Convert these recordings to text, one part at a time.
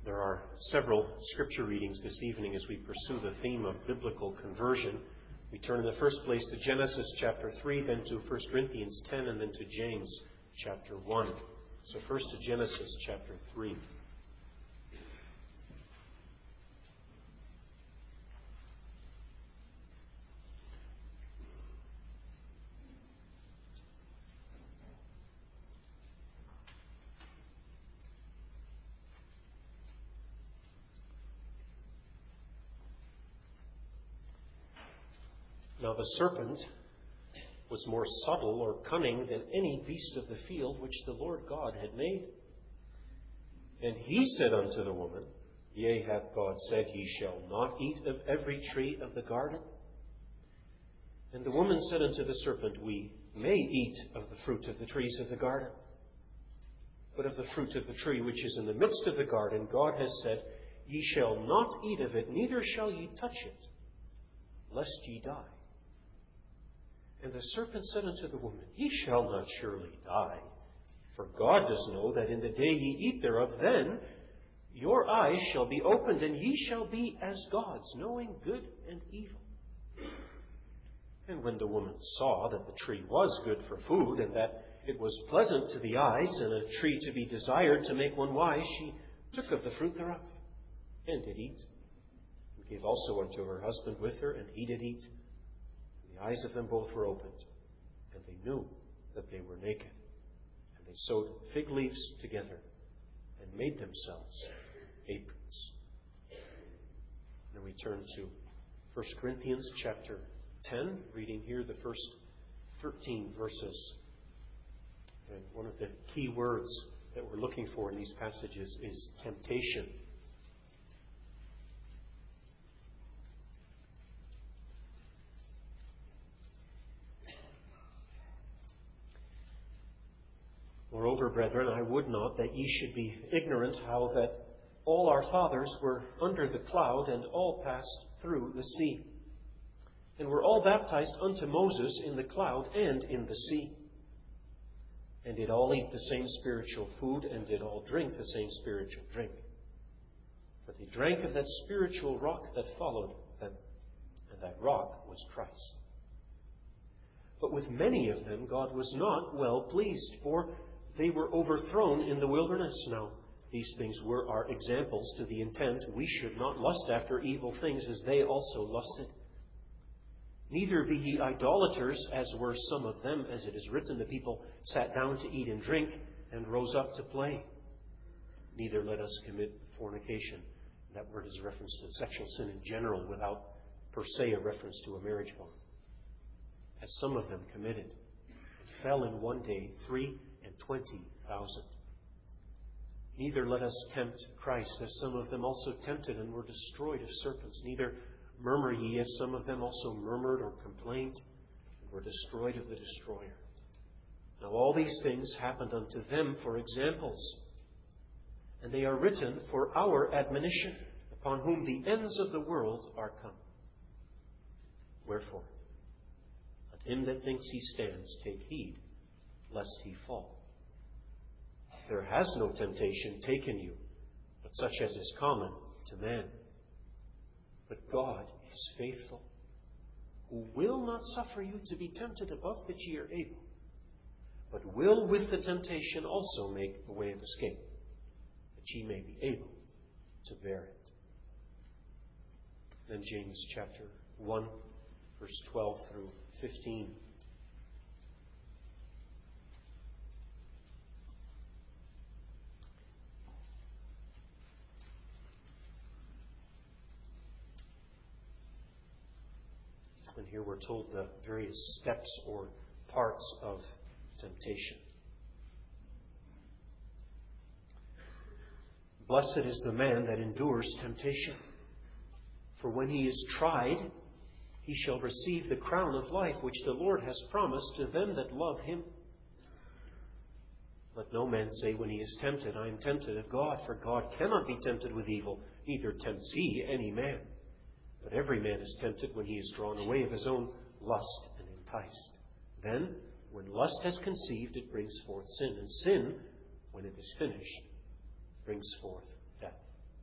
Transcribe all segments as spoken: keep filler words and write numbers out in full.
There are several scripture readings this evening as we pursue the theme of biblical conversion. We turn in the first place to Genesis chapter three, then to First Corinthians ten, and then to James chapter one. So first to Genesis chapter three. Now the serpent was more subtle or cunning than any beast of the field which the Lord God had made. And he said unto the woman, Yea, hath God said, Ye shall not eat of every tree of the garden? And the woman said unto the serpent, We may eat of the fruit of the trees of the garden. But of the fruit of the tree which is in the midst of the garden, God has said, Ye shall not eat of it, neither shall ye touch it, lest ye die. And the serpent said unto the woman, Ye shall not surely die, for God does know that in the day ye eat thereof, then your eyes shall be opened, and ye shall be as gods, knowing good and evil. And when the woman saw that the tree was good for food, and that it was pleasant to the eyes, and a tree to be desired to make one wise, she took of the fruit thereof, and did eat, and gave also unto her husband with her, and he did eat. The eyes of them both were opened, and they knew that they were naked. And they sewed fig leaves together and made themselves aprons. Then we turn to First Corinthians chapter ten, reading here the first thirteen verses. And one of the key words that we're looking for in these passages is temptation. Moreover, brethren, I would not that ye should be ignorant how that all our fathers were under the cloud, and all passed through the sea, and were all baptized unto Moses in the cloud and in the sea, and did all eat the same spiritual food, and did all drink the same spiritual drink. For they drank of that spiritual rock that followed them, and that rock was Christ. But with many of them God was not well pleased, for they were overthrown in the wilderness. Now, these things were our examples, to the intent we should not lust after evil things as they also lusted. Neither be ye idolaters, as were some of them, as it is written, the people sat down to eat and drink, and rose up to play. Neither let us commit fornication. That word is a reference to sexual sin in general, without per se a reference to a marriage bond. As some of them committed, and fell in one day three and twenty thousand. Neither let us tempt Christ, as some of them also tempted and were destroyed of serpents. Neither murmur ye, as some of them also murmured or complained, and were destroyed of the destroyer. Now all these things happened unto them for examples, and they are written for our admonition, upon whom the ends of the world are come. Wherefore, him that thinks he stands, take heed, lest he fall. There has no temptation taken you, but such as is common to man. But God is faithful, who will not suffer you to be tempted above that ye are able, but will with the temptation also make a way of escape, that ye may be able to bear it. Then James chapter one, verse twelve through fifteen. And here we're told the various steps or parts of temptation. Blessed is the man that endures temptation, for when he is tried, he shall receive the crown of life which the Lord has promised to them that love him. Let no man say when he is tempted, I am tempted of God, for God cannot be tempted with evil, neither tempts he any man. But every man is tempted when he is drawn away of his own lust and enticed. Then, when lust has conceived, it brings forth sin. And sin, when it is finished, brings forth death.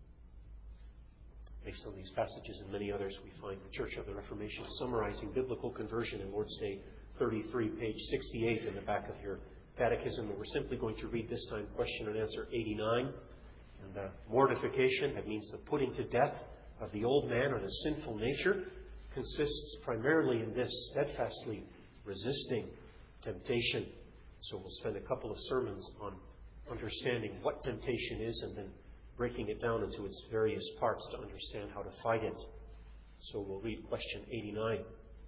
Based on these passages and many others, we find the Church of the Reformation summarizing biblical conversion in Lord's Day thirty-three, page sixty-eight in the back of your catechism. And we're simply going to read this time question and answer eighty-nine. And uh, mortification, that means the putting to death of the old man or the sinful nature, consists primarily in this: steadfastly resisting temptation. So we'll spend a couple of sermons on understanding what temptation is and then breaking it down into its various parts to understand how to fight it. So we'll read question eighty-nine.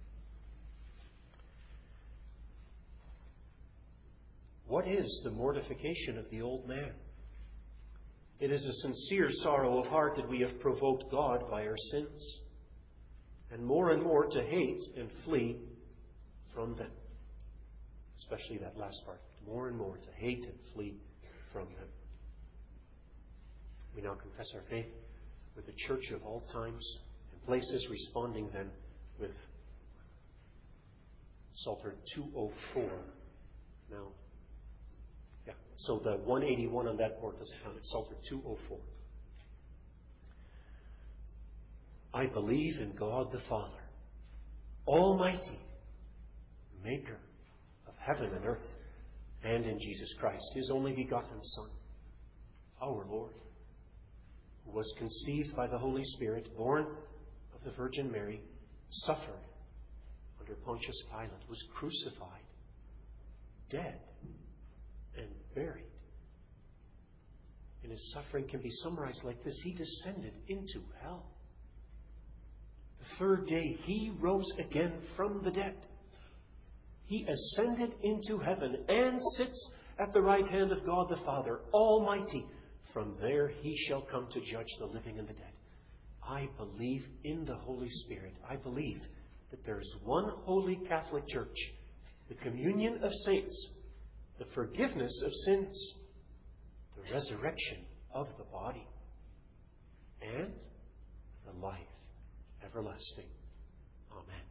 What is the mortification of the old man? It is a sincere sorrow of heart that we have provoked God by our sins, and more and more to hate and flee from them. Especially that last part. More and more to hate and flee from them. We now confess our faith with the Church of all times and places, responding then with Psalter two oh four. Now, yeah, so the one eighty-one on that board doesn't count. It's Psalter two oh four. I believe in God the Father, Almighty, Maker of heaven and earth, and in Jesus Christ, His only begotten Son, our Lord, who was conceived by the Holy Spirit, born of the Virgin Mary, suffered under Pontius Pilate, was crucified, dead, and buried. And His suffering can be summarized like this: He descended into hell. The third day He rose again from the dead. He ascended into heaven and sits at the right hand of God the Father, Almighty. From there He shall come to judge the living and the dead. I believe in the Holy Spirit. I believe that there is one holy Catholic Church, the communion of saints, the forgiveness of sins, the resurrection of the body, and the life everlasting. Amen.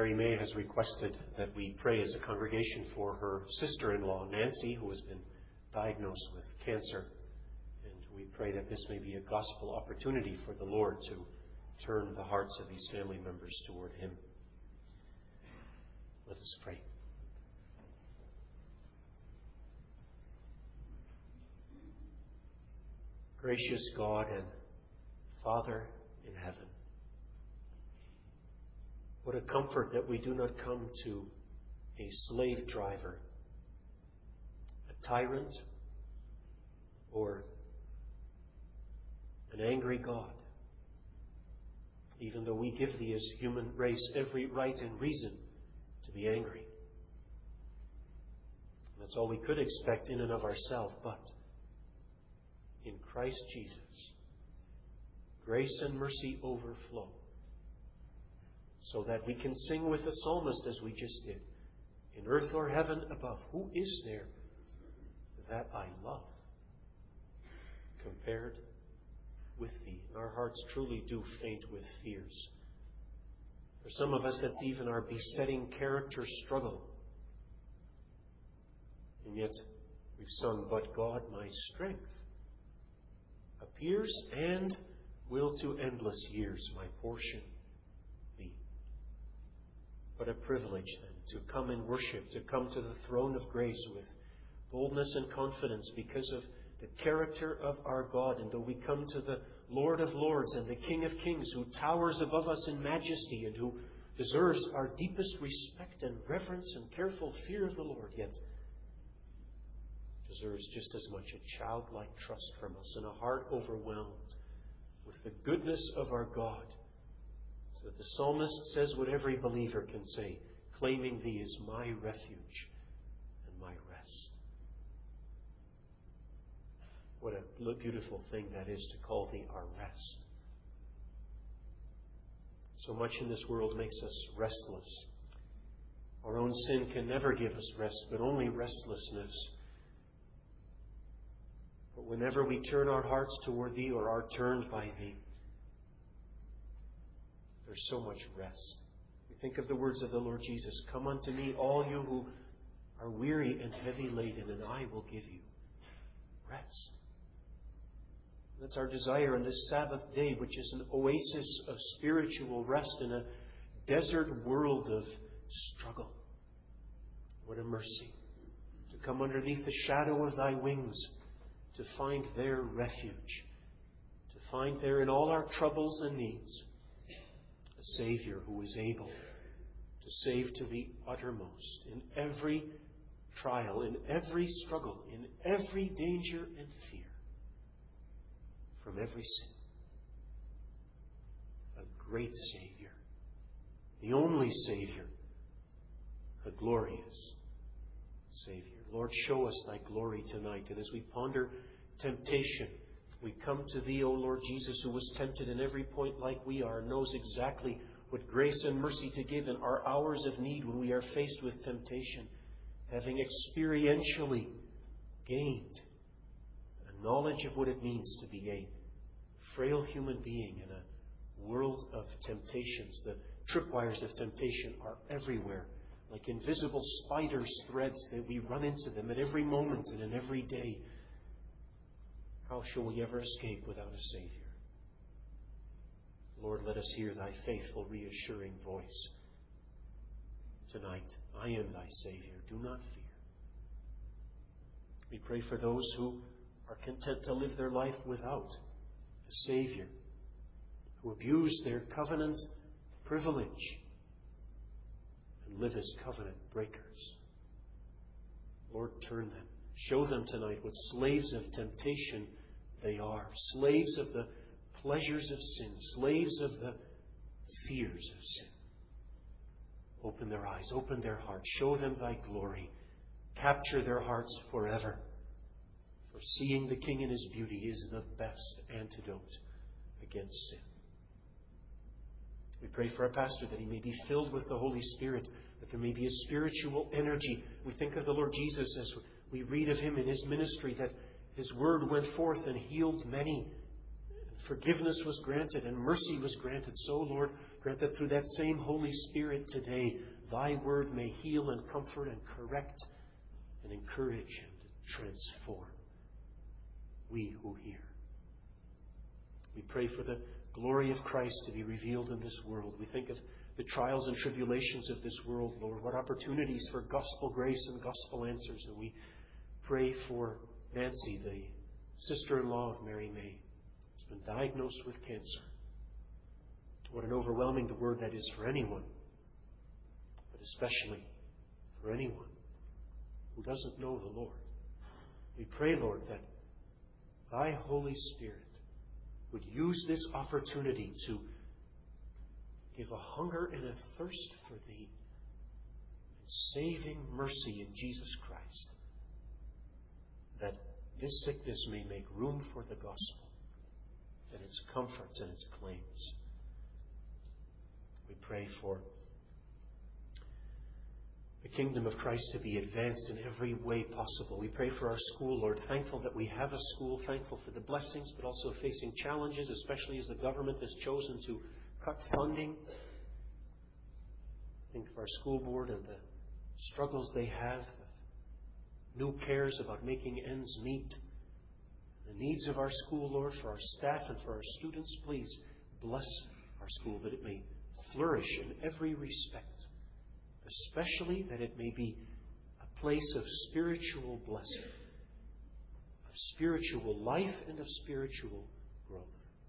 Mary May has requested that we pray as a congregation for her sister-in-law, Nancy, who has been diagnosed with cancer. And we pray that this may be a gospel opportunity for the Lord to turn the hearts of these family members toward Him. Let us pray. Gracious God and Father in heaven, what a comfort that we do not come to a slave driver, a tyrant, or an angry God, even though we give Thee as human race every right and reason to be angry. That's all we could expect in and of ourselves, but in Christ Jesus, grace and mercy overflow, so that we can sing with the psalmist as we just did, in earth or heaven above, who is there that I love compared with Thee? And our hearts truly do faint with fears. For some of us, that's even our besetting character struggle. And yet, we've sung, but God my strength appears and will to endless years my portion be. What a privilege then to come and worship, to come to the throne of grace with boldness and confidence because of the character of our God. And though we come to the Lord of Lords and the King of Kings, who towers above us in majesty and who deserves our deepest respect and reverence and careful fear of the Lord, yet deserves just as much a childlike trust from us and a heart overwhelmed with the goodness of our God. So that the psalmist says what every believer can say, claiming Thee as my refuge and my rest. What a beautiful thing that is to call Thee our rest. So much in this world makes us restless. Our own sin can never give us rest, but only restlessness. But whenever we turn our hearts toward Thee or are turned by Thee, there's so much rest. We think of the words of the Lord Jesus, come unto me, all you who are weary and heavy laden, and I will give you rest. That's our desire on this Sabbath day, which is an oasis of spiritual rest in a desert world of struggle. What a mercy to come underneath the shadow of Thy wings, to find there refuge, to find there in all our troubles and needs a Savior who is able to save to the uttermost in every trial, in every struggle, in every danger and fear, from every sin. A great Savior, the only Savior, a glorious Savior. Lord, show us Thy glory tonight. And as we ponder temptation, we come to Thee, O Lord Jesus, who was tempted in every point like we are, knows exactly what grace and mercy to give in our hours of need when we are faced with temptation, having experientially gained a knowledge of what it means to be a frail human being in a world of temptations. The tripwires of temptation are everywhere, like invisible spiders' threads, that we run into them at every moment and in every day. How shall we ever escape without a Savior? Lord, let us hear Thy faithful, reassuring voice tonight. I am Thy Savior. Do not fear. We pray for those who are content to live their life without a Savior, who abuse their covenant privilege and live as covenant breakers. Lord, turn them. Show them tonight what slaves of temptation they are. Slaves of the pleasures of sin. Slaves of the fears of sin. Open their eyes. Open their hearts. Show them Thy glory. Capture their hearts forever. For seeing the King in His beauty is the best antidote against sin. We pray for our pastor that he may be filled with the Holy Spirit, that there may be a spiritual energy. We think of the Lord Jesus as we read of Him in His ministry, that His word went forth and healed many, and forgiveness was granted and mercy was granted. So, Lord, grant that through that same Holy Spirit today, Thy Word may heal and comfort and correct and encourage and transform we who hear. We pray for the glory of Christ to be revealed in this world. We think of the trials and tribulations of this world, Lord. What opportunities for gospel grace and gospel answers. And we pray for Nancy, the sister-in-law of Mary May, who's been diagnosed with cancer. What an overwhelming word that is for anyone, but especially for anyone who doesn't know the Lord. We pray, Lord, that Thy Holy Spirit would use this opportunity to give a hunger and a thirst for Thee and saving mercy in Jesus Christ, that this sickness may make room for the gospel and its comforts and its claims. We pray for the kingdom of Christ to be advanced in every way possible. We pray for our school, Lord, thankful that we have a school, thankful for the blessings, but also facing challenges, especially as the government has chosen to cut funding. Think of our school board and the struggles they have, the new cares about making ends meet, the needs of our school, Lord, for our staff and for our students. Please bless our school that it may flourish in every respect, especially that it may be a place of spiritual blessing, of spiritual life and of spiritual growth.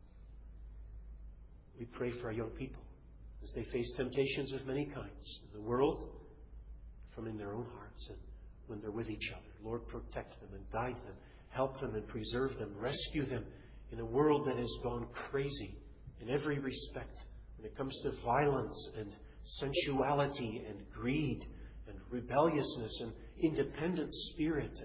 We pray for our young people as they face temptations of many kinds in the world, from in their own hearts, and when they're with each other. Lord, protect them and guide them, help them and preserve them, rescue them in a world that has gone crazy in every respect when it comes to violence and sensuality and greed and rebelliousness and independent spirit. And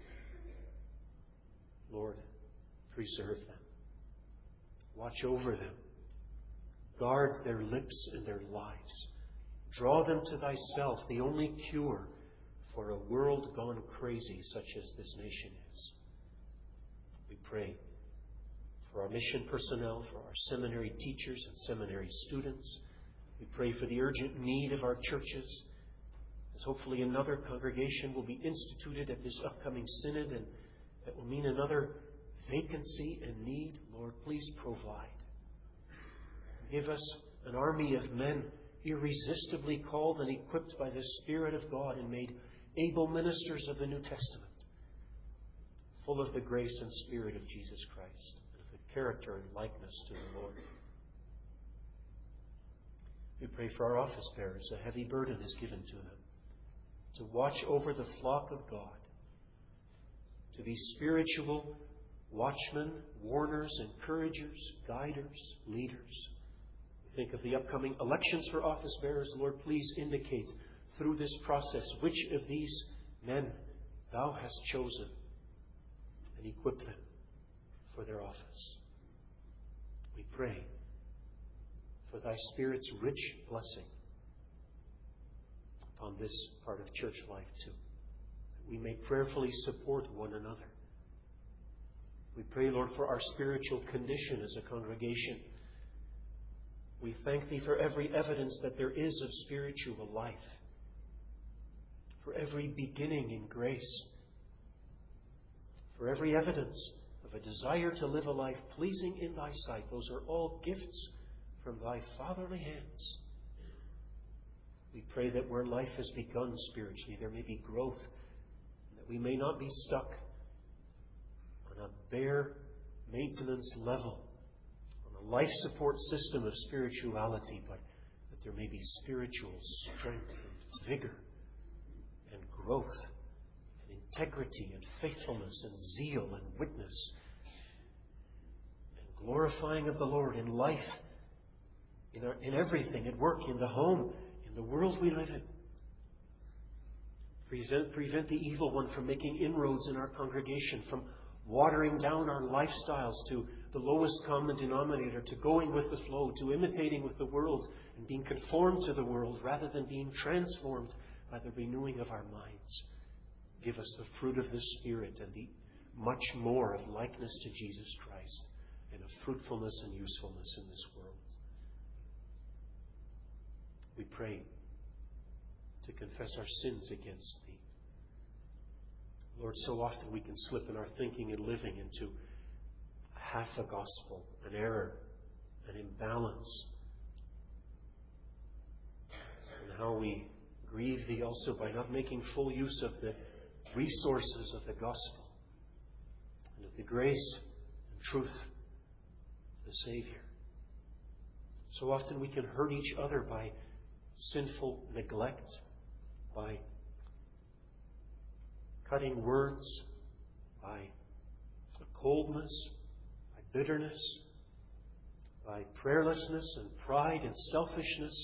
Lord, preserve them. Watch over them. Guard their lips and their lives. Draw them to Thyself, the only cure for a world gone crazy such as this nation is. We pray for our mission personnel, for our seminary teachers and seminary students. We pray for the urgent need of our churches, as hopefully another congregation will be instituted at this upcoming synod, and that will mean another vacancy and need. Lord, please provide. Give us an army of men irresistibly called and equipped by the Spirit of God and made able ministers of the New Testament, full of the grace and Spirit of Jesus Christ, and of the character and likeness to the Lord. We pray for our office bearers. A heavy burden is given to them to watch over the flock of God, to be spiritual watchmen, warners, encouragers, guiders, leaders. We think of the upcoming elections for office bearers. Lord, please indicate through this process which of these men Thou hast chosen and equip them for their office. We pray for Thy Spirit's rich blessing upon this part of church life too, that we may prayerfully support one another. We pray, Lord, for our spiritual condition as a congregation. We thank Thee for every evidence that there is of spiritual life, for every beginning in grace, for every evidence of a desire to live a life pleasing in Thy sight. Those are all gifts from Thy fatherly hands. We pray that where life has begun spiritually, there may be growth, and that we may not be stuck on a bare maintenance level, on a life support system of spirituality, but that there may be spiritual strength and vigor and growth and integrity and faithfulness and zeal and witness and glorifying of the Lord in life, in, our, in everything, at work, in the home, in the world we live in. Prevent, prevent the evil one from making inroads in our congregation, from watering down our lifestyles to the lowest common denominator, to going with the flow, to imitating with the world and being conformed to the world rather than being transformed by the renewing of our minds. Give us the fruit of the Spirit and the much more of likeness to Jesus Christ. and of fruitfulness and usefulness in this world. We pray to confess our sins against Thee. Lord, so often we can slip in our thinking and living into half a gospel, an error, an imbalance. And how we grieve Thee also by not making full use of the resources of the gospel and of the grace and truth of the Savior. So often we can hurt each other by sinful neglect, by cutting words, by coldness, by bitterness, by prayerlessness and pride and selfishness.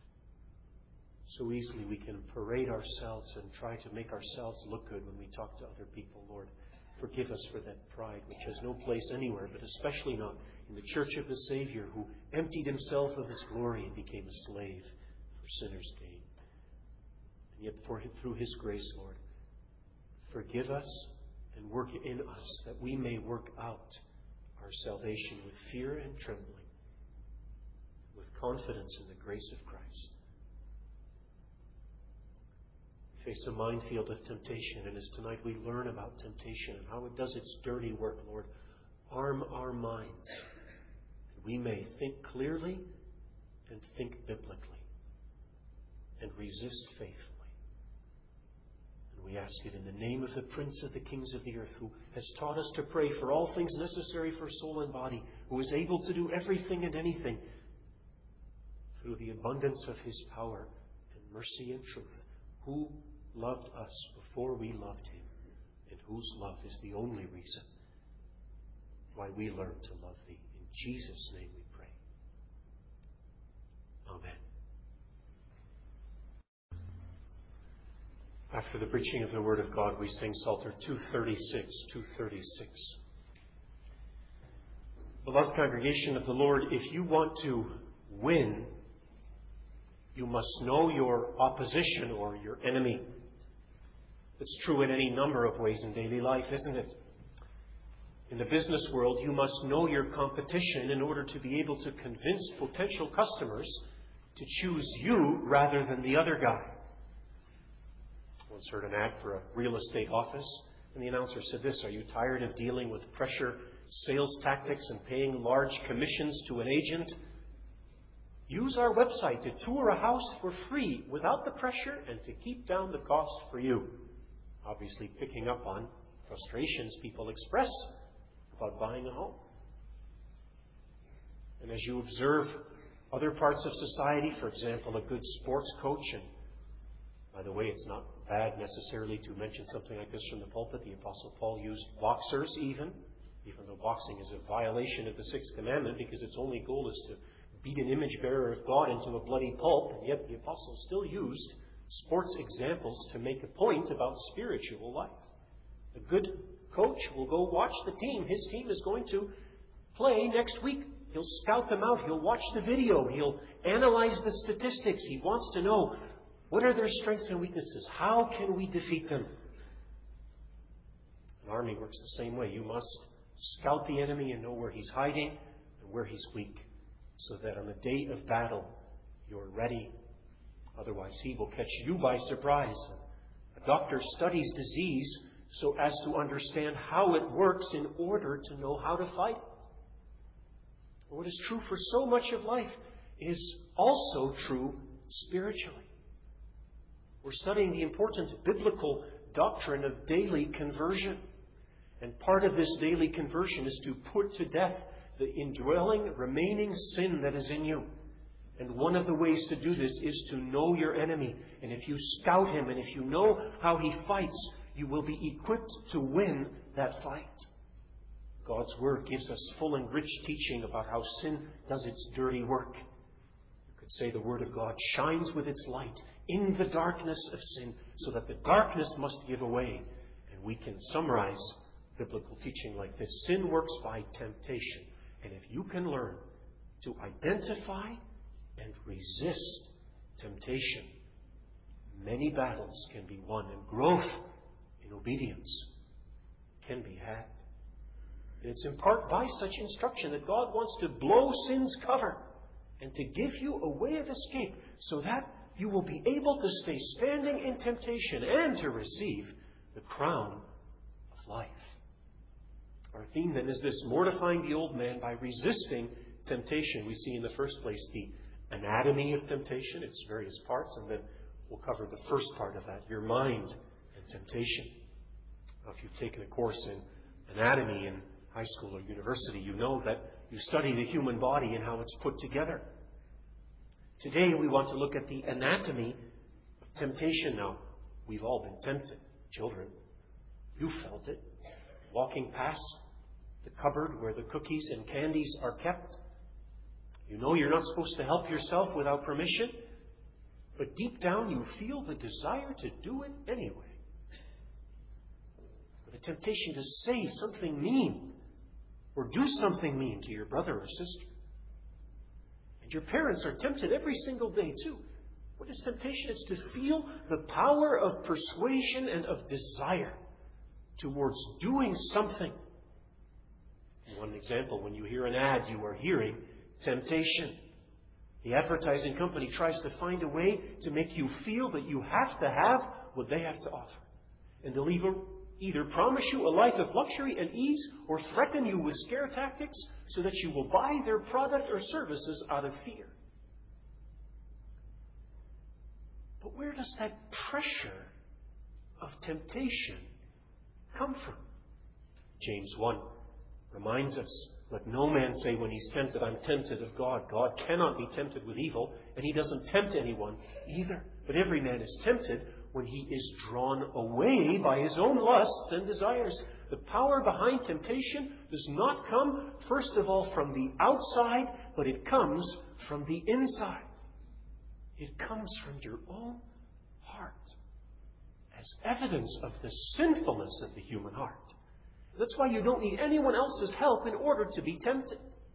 So easily we can parade ourselves and try to make ourselves look good when we talk to other people. Lord, forgive us for that pride, which has no place anywhere, but especially not in the church of the Savior, who emptied Himself of His glory and became a slave for sinners' gain. And yet for him, through His grace, Lord, forgive us and work in us that we may work out our salvation with fear and trembling, with confidence in the grace of Christ. We face a minefield of temptation, and as tonight we learn about temptation and how it does its dirty work, Lord, arm our minds that we may think clearly and think biblically and resist faithfully. We ask it in the name of the Prince of the Kings of the earth, who has taught us to pray for all things necessary for soul and body, who is able to do everything and anything through the abundance of His power and mercy and truth, who loved us before we loved Him, and whose love is the only reason why we learn to love Thee. In Jesus' name we pray. Amen. After the preaching of the Word of God, we sing Psalter two thirty-six, two thirty-six. Beloved congregation of the Lord, if you want to win, you must know your opposition or your enemy. It's true in any number of ways in daily life, isn't it? In the business world, you must know your competition in order to be able to convince potential customers to choose you rather than the other guy. Once heard an ad for a real estate office, and the announcer said this: "Are you tired of dealing with pressure sales tactics and paying large commissions to an agent? Use our website to tour a house for free without the pressure and to keep down the cost for you." Obviously picking up on frustrations people express about buying a home. And as you observe other parts of society, for example, a good sports coach, and by the way, it's not bad necessarily to mention something like this from the pulpit. The Apostle Paul used boxers even, even though boxing is a violation of the Sixth Commandment, because its only goal is to beat an image bearer of God into a bloody pulp. And yet the Apostle still used sports examples to make a point about spiritual life. A good coach will go watch the team. His team is going to play next week. He'll scout them out. He'll watch the video. He'll analyze the statistics. He wants to know, what are their strengths and weaknesses? How can we defeat them? An army works the same way. You must scout the enemy and know where he's hiding and where he's weak, so that on the day of battle, you're ready. Otherwise, he will catch you by surprise. A doctor studies disease so as to understand how it works in order to know how to fight it. What is true for so much of life is also true spiritually. We're studying the important biblical doctrine of daily conversion. And part of this daily conversion is to put to death the indwelling, remaining sin that is in you. And one of the ways to do this is to know your enemy. And if you scout him and if you know how he fights, you will be equipped to win that fight. God's Word gives us full and rich teaching about how sin does its dirty work. You could say the Word of God shines with its light in the darkness of sin, so that the darkness must give away. And we can summarize biblical teaching like this: sin works by temptation. And if you can learn to identify and resist temptation, many battles can be won, and growth in obedience can be had. And it's in part by such instruction that God wants to blow sin's cover and to give you a way of escape so that you will be able to stay standing in temptation and to receive the crown of life. Our theme then is this: mortifying the old man by resisting temptation. We see in the first place the anatomy of temptation, its various parts, and then we'll cover the first part of that, your mind and temptation. Now, if you've taken a course in anatomy in high school or university, you know that you study the human body and how it's put together. Today we want to look at the anatomy of temptation. Now, we've all been tempted, children. You felt it. Walking past the cupboard where the cookies and candies are kept. You know you're not supposed to help yourself without permission, but deep down you feel the desire to do it anyway. The temptation to say something mean or do something mean to your brother or sister. And your parents are tempted every single day too. What is temptation? It's to feel the power of persuasion and of desire towards doing something. One example, when you hear an ad, you are hearing temptation. The advertising company tries to find a way to make you feel that you have to have what they have to offer. And they'll either, either promise you a life of luxury and ease or threaten you with scare tactics so that you will buy their product or services out of fear. But where does that pressure of temptation come from? James one reminds us, let no man say when he's tempted, I'm tempted of God. God cannot be tempted with evil, and he doesn't tempt anyone either. But every man is tempted when he is drawn away by his own lusts and desires. The power behind temptation does not come, first of all, from the outside, but it comes from the inside. It comes from your own heart as evidence of the sinfulness of the human heart. That's why you don't need anyone else's help in order to be tempted.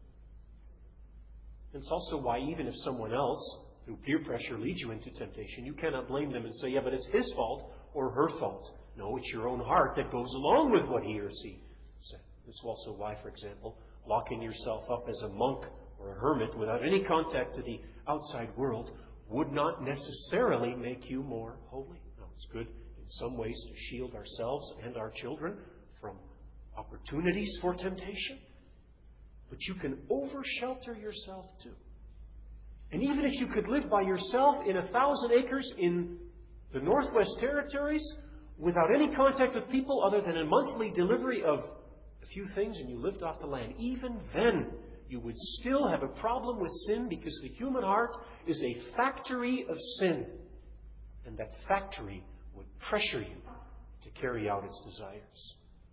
It's also why even if someone else, through peer pressure, leads you into temptation, you cannot blame them and say, yeah, but it's his fault or her fault. No, it's your own heart that goes along with what he or she said. It's also why, for example, locking yourself up as a monk or a hermit without any contact to the outside world would not necessarily make you more holy. No, it's good in some ways to shield ourselves and our children from opportunities for temptation, but you can over-shelter yourself too. And even if you could live by yourself in a thousand acres in the Northwest Territories without any contact with people other than a monthly delivery of a few things and you lived off the land, even then you would still have a problem with sin because the human heart is a factory of sin. And that factory would pressure you to carry out its desires.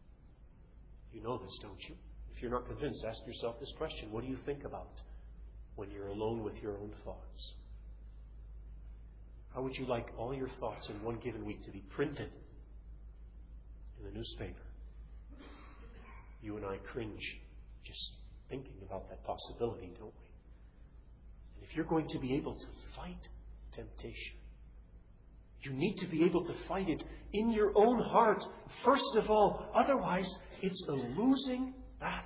You know this, don't you? If you're not convinced, ask yourself this question. What do you think about when you're alone with your own thoughts? How would you like all your thoughts in one given week to be printed in the newspaper? You and I cringe just thinking about that possibility, don't we? And if you're going to be able to fight temptation, you need to be able to fight it in your own heart, first of all. Otherwise, it's a losing battle.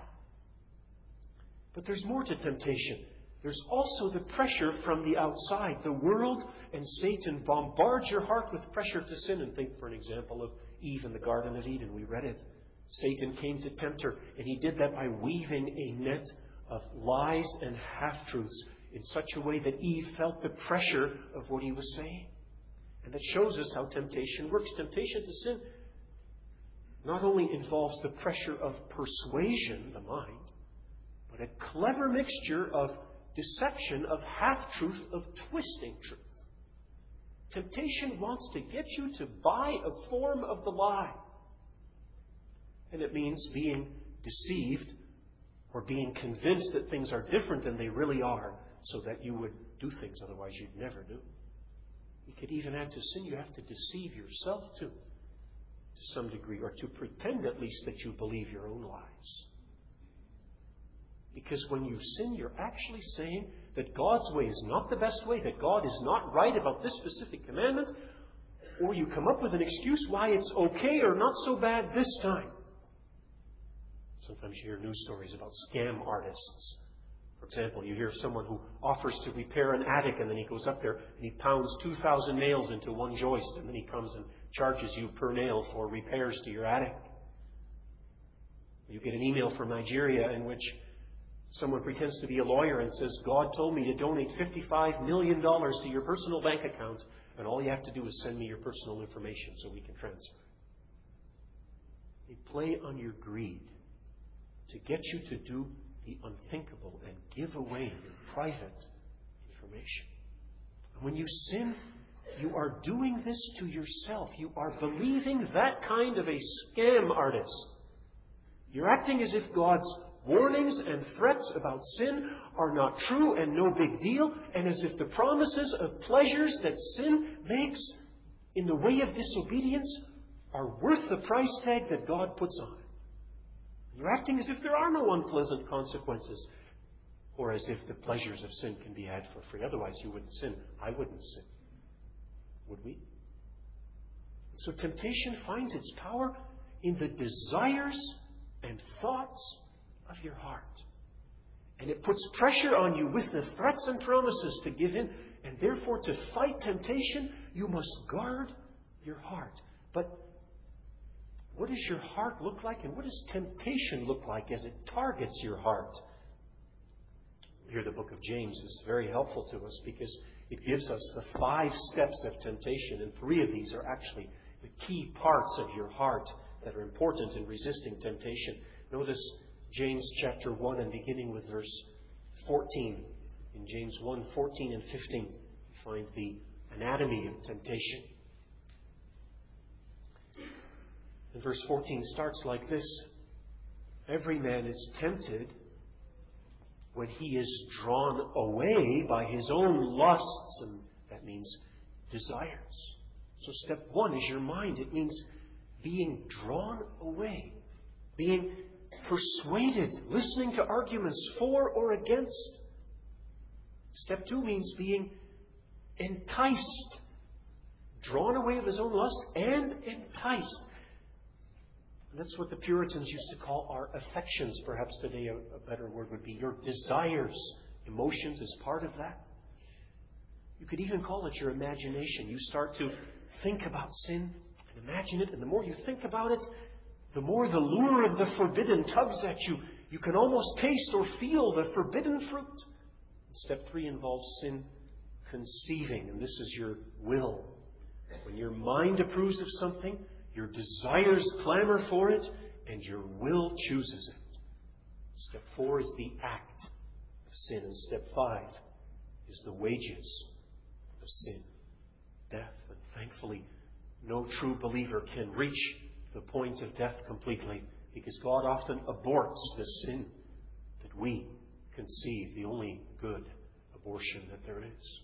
But there's more to temptation. There's also the pressure from the outside. The world and Satan bombard your heart with pressure to sin. And think, for an example, of Eve in the Garden of Eden. We read it. Satan came to tempt her, and he did that by weaving a net of lies and half-truths in such a way that Eve felt the pressure of what he was saying. And that shows us how temptation works. Temptation to sin not only involves the pressure of persuasion, the mind, but a clever mixture of deception, of half-truth, of twisting truth. Temptation wants to get you to buy a form of the lie. And it means being deceived or being convinced that things are different than they really are so that you would do things otherwise you'd never do. You could even add to sin, you have to deceive yourself too, to some degree, or to pretend at least that you believe your own lies. Because when you sin, you're actually saying that God's way is not the best way, that God is not right about this specific commandment, or you come up with an excuse why it's okay or not so bad this time. Sometimes you hear news stories about scam artists. For example, you hear of someone who offers to repair an attic, and then he goes up there and he pounds two thousand nails into one joist, and then he comes and charges you per nail for repairs to your attic. You get an email from Nigeria in which someone pretends to be a lawyer and says, God told me to donate fifty-five million dollars to your personal bank account, and all you have to do is send me your personal information so we can transfer. They play on your greed to get you to do the unthinkable and give away your private information. And when you sin, you are doing this to yourself. You are believing that kind of a scam artist. You're acting as if God's warnings and threats about sin are not true and no big deal, and as if the promises of pleasures that sin makes in the way of disobedience are worth the price tag that God puts on it. You're acting as if there are no unpleasant consequences, or as if the pleasures of sin can be had for free. Otherwise, you wouldn't sin. I wouldn't sin. Would we? So temptation finds its power in the desires and thoughts of your heart. And it puts pressure on you with the threats and promises to give in. And therefore, to fight temptation, you must guard your heart. But what does your heart look like, and what does temptation look like as it targets your heart? Here, the book of James is very helpful to us because it gives us the five steps of temptation, and three of these are actually the key parts of your heart that are important in resisting temptation. Notice James chapter one and beginning with verse fourteen. In James one, fourteen and fifteen, you find the anatomy of temptation. And verse fourteen starts like this. Every man is tempted when he is drawn away by his own lusts, and that means desires. So step one is your mind. It means being drawn away, being persuaded, listening to arguments for or against. Step two means being enticed, drawn away of his own lust and enticed. And that's what the Puritans used to call our affections. Perhaps today a, a better word would be your desires. Emotions is part of that. You could even call it your imagination. You start to think about sin and imagine it, and the more you think about it, the more the lure of the forbidden tugs at you. You can almost taste or feel the forbidden fruit. Step three involves sin conceiving, and this is your will. When your mind approves of something, your desires clamor for it, and your will chooses it. Step four is the act of sin, and step five is the wages of sin, death. And thankfully, no true believer can reach the point of death completely, because God often aborts the sin that we conceive, the only good abortion that there is.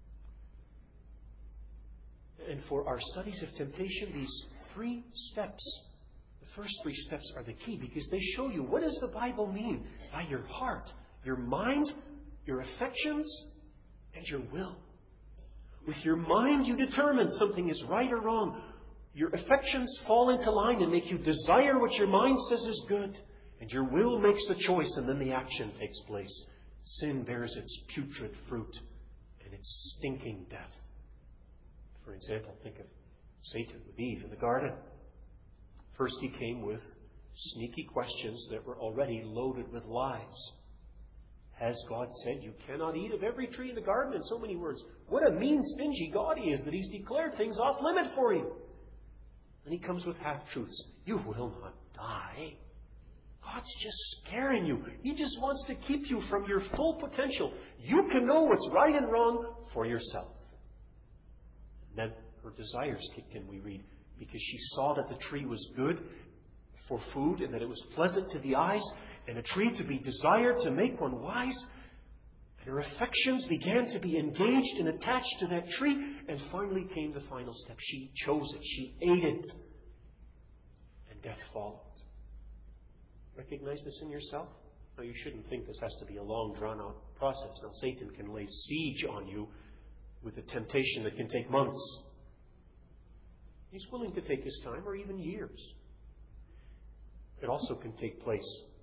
And for our studies of temptation, these three steps, the first three steps are the key, because they show you what does the Bible mean by your heart, your mind, your affections, and your will. With your mind, you determine something is right or wrong. Your affections fall into line and make you desire what your mind says is good. And your will makes the choice, and then the action takes place. Sin bears its putrid fruit and its stinking death. For example, think of Satan with Eve in the garden. First he came with sneaky questions that were already loaded with lies. Has God said you cannot eat of every tree in the garden? In so many words, what a mean, stingy God he is that he's declared things off limit for you. And he comes with half-truths. You will not die. God's just scaring you. He just wants to keep you from your full potential. You can know what's right and wrong for yourself. And then her desires kicked in, we read, because she saw that the tree was good for food and that it was pleasant to the eyes and a tree to be desired to make one wise. And her affections began to be engaged and attached to that tree, and finally came the final step. She chose it. She ate it. And death followed. Recognize this in yourself? Now, you shouldn't think this has to be a long, drawn-out process. Now, Satan can lay siege on you with a temptation that can take months. He's willing to take his time, or even years. It also can take place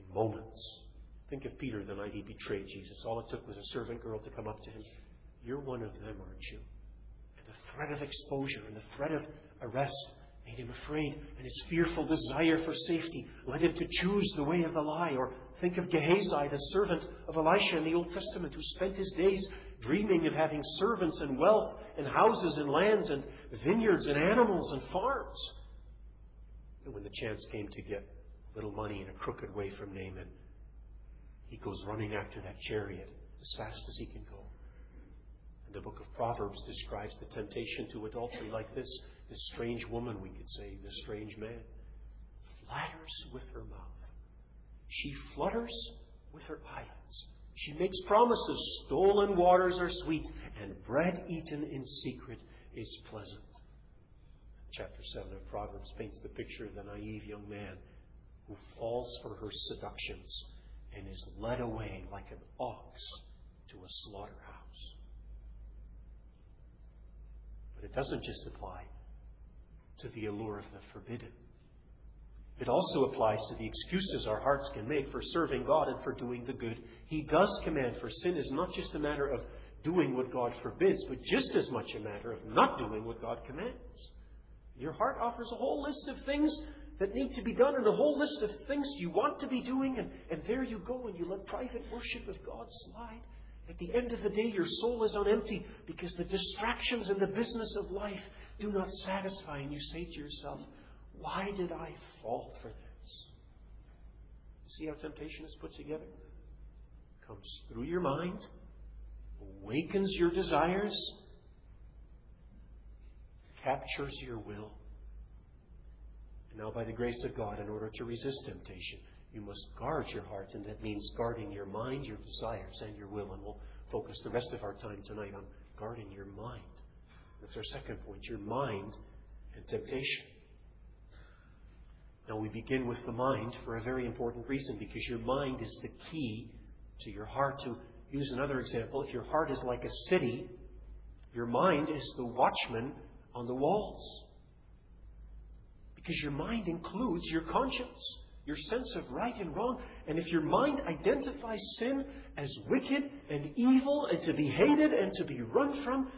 moments. Think of Peter the night he betrayed Jesus. All it took was a servant girl to come up to him. You're one of them, aren't you? And the threat of exposure and the threat of arrest made him afraid, and his fearful desire for safety led him to choose the way of the lie. Or think of Gehazi, the servant of Elisha in the Old Testament, who spent his days dreaming of having servants and wealth and houses and lands and vineyards and animals and farms. And when the chance came to get a little money in a crooked way from Naaman, he goes running after that chariot as fast as he can go. And the book of Proverbs describes the temptation to adultery like this. This strange woman, we could say, this strange man, flatters with her mouth. She flutters with her eyelids. She makes promises. Stolen waters are sweet, and bread eaten in secret is pleasant. Chapter seven of Proverbs paints the picture of the naive young man who falls for her seductions and is led away like an ox to a slaughterhouse. But it doesn't just apply to the allure of the forbidden. It also applies to the excuses our hearts can make for serving God and for doing the good He does command. For sin is not just a matter of doing what God forbids, but just as much a matter of not doing what God commands. Your heart offers a whole list of things that need to be done and a whole list of things you want to be doing, and, and there you go, and you let private worship of God slide. At the end of the day, your soul is on empty because the distractions and the business of life do not satisfy, and you say to yourself, why did I fall for this? See how temptation is put together? It comes through your mind, awakens your desires, captures your will. And now, by the grace of God, in order to resist temptation, you must guard your heart, and that means guarding your mind, your desires, and your will. And we'll focus the rest of our time tonight on guarding your mind. That's our second point, your mind and temptation. Now, we begin with the mind for a very important reason, because your mind is the key to your heart. To use another example, if your heart is like a city, your mind is the watchman on the walls. Because your mind includes your conscience, your sense of right and wrong. And if your mind identifies sin as wicked and evil and to be hated and to be run from,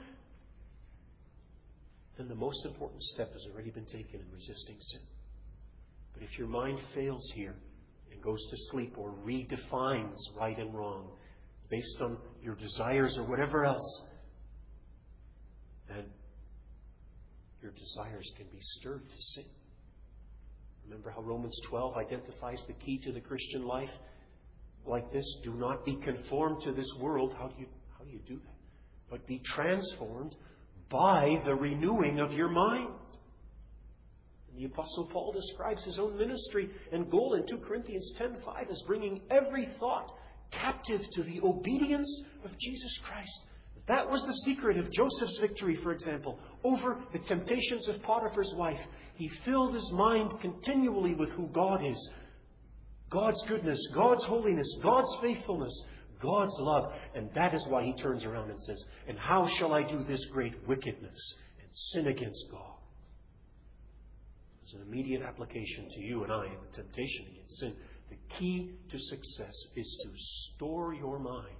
then the most important step has already been taken in resisting sin. But if your mind fails here and goes to sleep or redefines right and wrong based on your desires or whatever else, then your desires can be stirred to sin. Remember how Romans twelve identifies the key to the Christian life like this? Do not be conformed to this world. How do you, how do you do that? But be transformed by the renewing of your mind. And the Apostle Paul describes his own ministry and goal in two Corinthians ten five as bringing every thought captive to the obedience of Jesus Christ. That was the secret of Joseph's victory, for example, over the temptations of Potiphar's wife. He filled his mind continually with who God is. God's goodness, God's holiness, God's faithfulness, God's love. And that is why he turns around and says, and how shall I do this great wickedness and sin against God? There's an immediate application to you and I in the temptation against sin. The key to success is to store your mind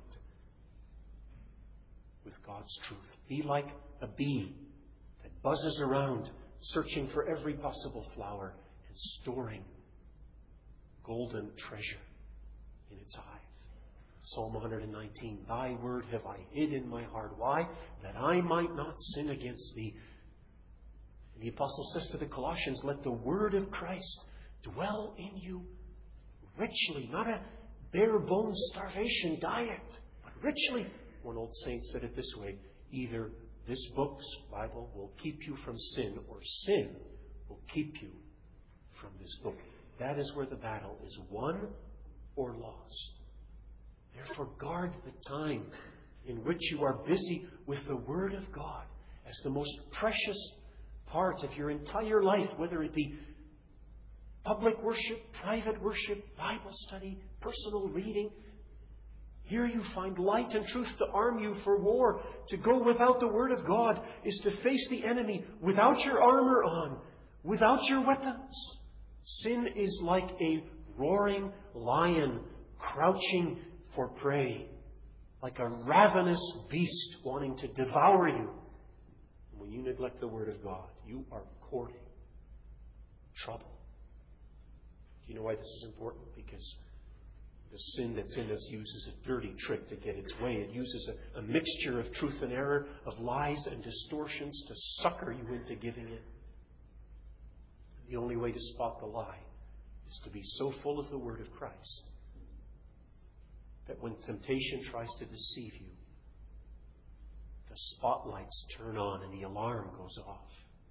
with God's truth. Be like a bee that buzzes around, searching for every possible flower and storing golden treasure in its hive. Psalm one nineteen, Thy word have I hid in my heart. Why? That I might not sin against Thee. And the Apostle says to the Colossians, let the word of Christ dwell in you richly. Not a bare-bones starvation diet, but richly. One old saint said it this way, either this book's Bible will keep you from sin, or sin will keep you from this book. That is where the battle is won or lost. Therefore, guard the time in which you are busy with the Word of God as the most precious part of your entire life, whether it be public worship, private worship, Bible study, personal reading. Here you find light and truth to arm you for war. To go without the Word of God is to face the enemy without your armor on, without your weapons. Sin is like a roaring lion crouching for prey, like a ravenous beast wanting to devour you. And when you neglect the Word of God, you are courting trouble. Do you know why this is important? Because the sin that's in us uses a dirty trick to get its way. It uses a, a mixture of truth and error, of lies and distortions to sucker you into giving in. The only way to spot the lie is to be so full of the Word of Christ that when temptation tries to deceive you, the spotlights turn on and the alarm goes off.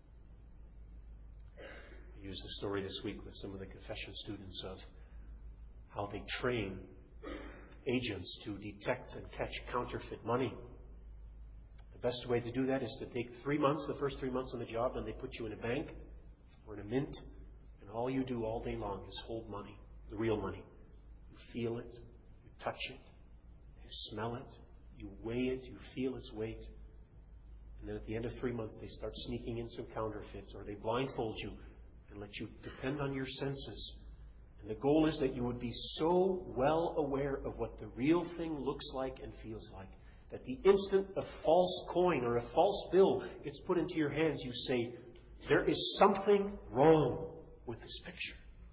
I used a story this week with some of the confession students of how they train agents to detect and catch counterfeit money. The best way to do that is to take three months, the first three months on the job, and they put you in a bank or in a mint, and all you do all day long is hold money, the real money. You feel it, you touch it, you smell it, you weigh it, you feel its weight. And then at the end of three months, they start sneaking in some counterfeits, or they blindfold you and let you depend on your senses. And the goal is that you would be so well aware of what the real thing looks like and feels like, that the instant a false coin or a false bill gets put into your hands, you say, there is something wrong with this picture.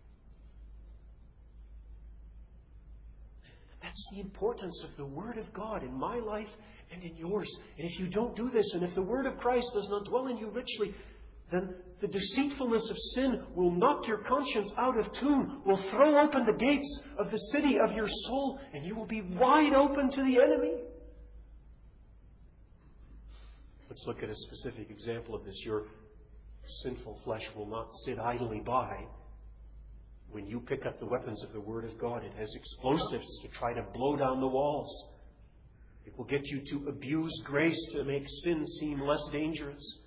That's the importance of the Word of God in my life and in yours. And if you don't do this, and if the Word of Christ does not dwell in you richly, then the deceitfulness of sin will knock your conscience out of tune, will throw open the gates of the city of your soul, and you will be wide open to the enemy. Let's look at a specific example of this. Your sinful flesh will not sit idly by. When you pick up the weapons of the Word of God, it has explosives to try to blow down the walls. It will get you to abuse grace to make sin seem less dangerous.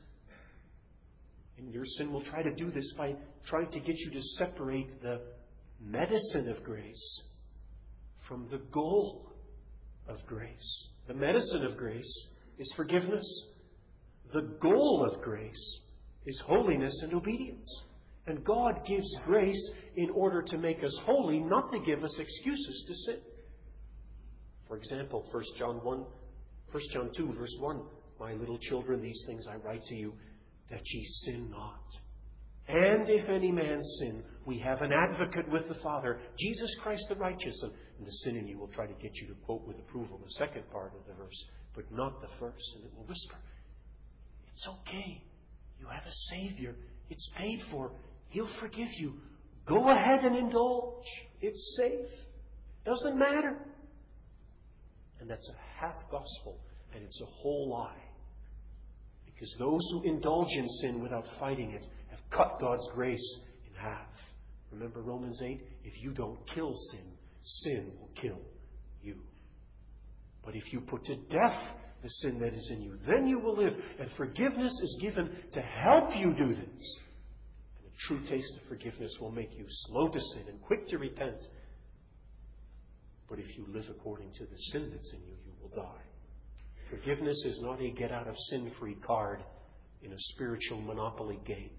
And your sin will try to do this by trying to get you to separate the medicine of grace from the goal of grace. The medicine of grace is forgiveness. The goal of grace is holiness and obedience. And God gives grace in order to make us holy, not to give us excuses to sin. For example, First John one, First John two, verse one, my little children, these things I write to you, that ye sin not. And if any man sin, we have an advocate with the Father, Jesus Christ the righteous. And, and the sin in you will try to get you to quote with approval the second part of the verse, but not the first. And it will whisper, it's okay. You have a Savior. It's paid for. He'll forgive you. Go ahead and indulge. It's safe. Doesn't matter. And that's a half gospel, and it's a whole lie. Because those who indulge in sin without fighting it have cut God's grace in half. Remember Romans eight? If you don't kill sin, sin will kill you. But if you put to death the sin that is in you, then you will live. And forgiveness is given to help you do this. And a true taste of forgiveness will make you slow to sin and quick to repent. But if you live according to the sin that's in you, you will die. Forgiveness is not a get-out-of-sin-free card in a spiritual monopoly game.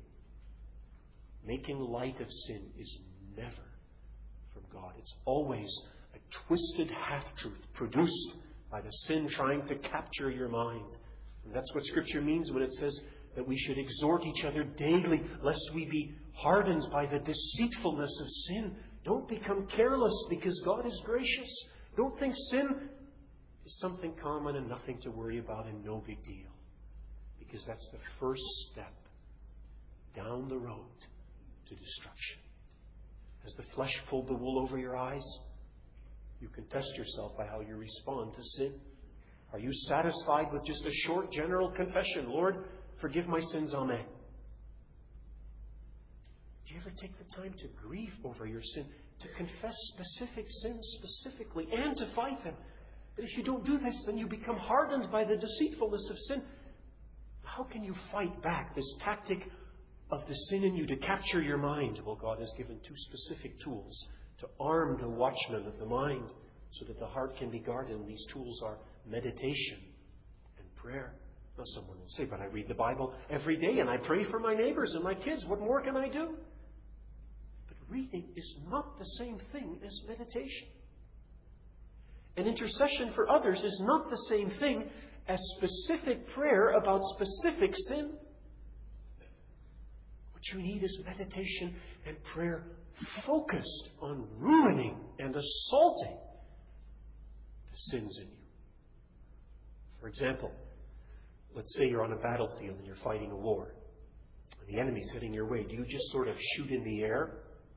Making light of sin is never from God. It's always a twisted half-truth produced by the sin trying to capture your mind. And that's what Scripture means when it says that we should exhort each other daily, lest we be hardened by the deceitfulness of sin. Don't become careless, because God is gracious. Don't think sin is something common and nothing to worry about and no big deal. Because that's the first step down the road to destruction. Has the flesh pulled the wool over your eyes? You can test yourself by how you respond to sin. Are you satisfied with just a short general confession? Lord, forgive my sins, amen. Do you ever take the time to grieve over your sin, to confess specific sins specifically, and to fight them? But if you don't do this, then you become hardened by the deceitfulness of sin. How can you fight back this tactic of the sin in you to capture your mind? Well, God has given two specific tools to arm the watchman of the mind so that the heart can be guarded. And these tools are meditation and prayer. Now someone will say, but I read the Bible every day and I pray for my neighbors and my kids. What more can I do? But reading is not the same thing as meditation. And intercession for others is not the same thing as specific prayer about specific sin. What you need is meditation and prayer focused on ruining and assaulting the sins in you. For example, let's say you're on a battlefield and you're fighting a war, and the enemy's heading your way. Do you just sort of shoot in the air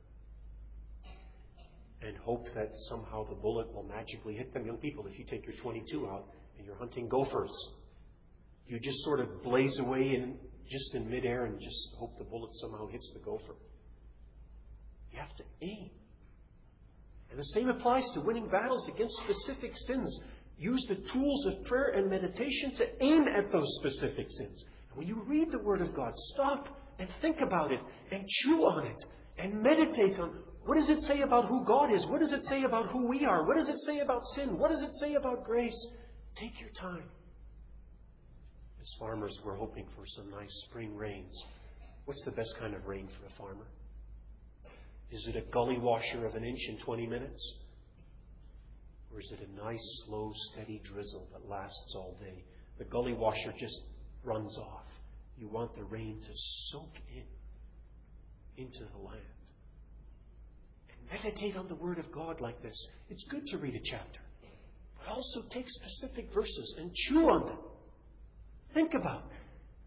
and hope that somehow the bullet will magically hit them? Young people, if you take your twenty-two out and you're hunting gophers, you just sort of blaze away in, just in midair and just hope the bullet somehow hits the gopher. You have to aim. And the same applies to winning battles against specific sins. Use the tools of prayer and meditation to aim at those specific sins. And when you read the Word of God, stop and think about it and chew on it and meditate on what does it say about who God is? What does it say about who we are? What does it say about sin? What does it say about grace? Take your time. As farmers, we're hoping for some nice spring rains. What's the best kind of rain for a farmer? Is it a gully washer of an inch in twenty minutes? Or is it a nice, slow, steady drizzle that lasts all day? The gully washer just runs off. You want the rain to soak in, into the land. And meditate on the Word of God like this. It's good to read a chapter. But also take specific verses and chew on them. Think about them.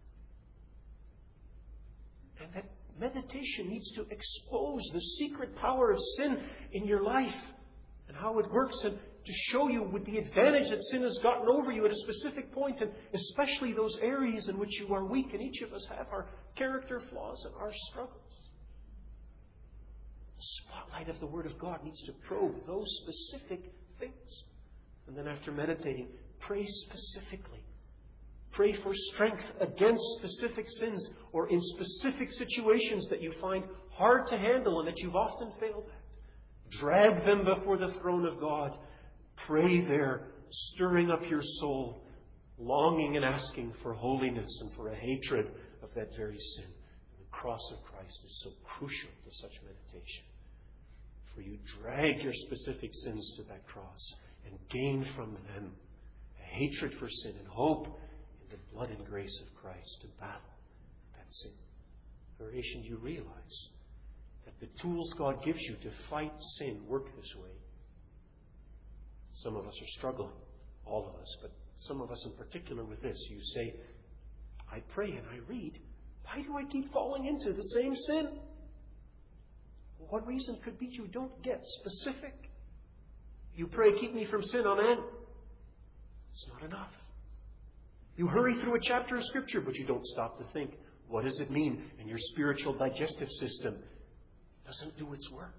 And that meditation needs to expose the secret power of sin in your life and how it works, and to show you with the advantage that sin has gotten over you at a specific point, and especially those areas in which you are weak, and each of us have our character flaws and our struggles. The spotlight of the Word of God needs to probe those specific things. And then after meditating, pray specifically. Pray for strength against specific sins or in specific situations that you find hard to handle and that you've often failed at. Drag them before the throne of God. Pray there, stirring up your soul, longing and asking for holiness and for a hatred of that very sin. The cross of Christ is so crucial to such meditation. For you drag your specific sins to that cross and gain from them a hatred for sin and hope in the blood and grace of Christ to battle that sin. Congregation, do you realize that the tools God gives you to fight sin work this way? Some of us are struggling, all of us, but some of us in particular with this. You say, I pray and I read. Why do I keep falling into the same sin? Well, what reason could be you don't get specific? You pray, keep me from sin, amen. It's not enough. You hurry through a chapter of Scripture, but you don't stop to think, what does it mean? And your spiritual digestive system doesn't do its work.